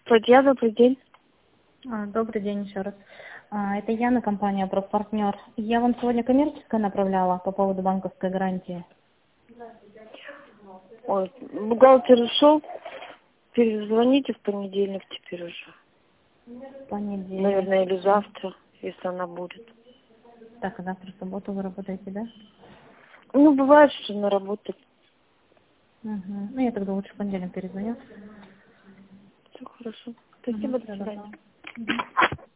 Судья, добрый день. Добрый день еще раз. Это Яна, компания «Профпартнер». Я вам сегодня коммерческое направляла по поводу банковской гарантии. Ой, бухгалтер ушел. Перезвоните в понедельник теперь уже. Понедельник. Наверное, или завтра, если она будет. Так, а завтра в субботу вы работаете, да? Ну, бывает, что на работе. Угу. Ну, я тогда лучше в понедельник перезвоню. Все хорошо. Спасибо, до Всё, свидания. добро. Мгм.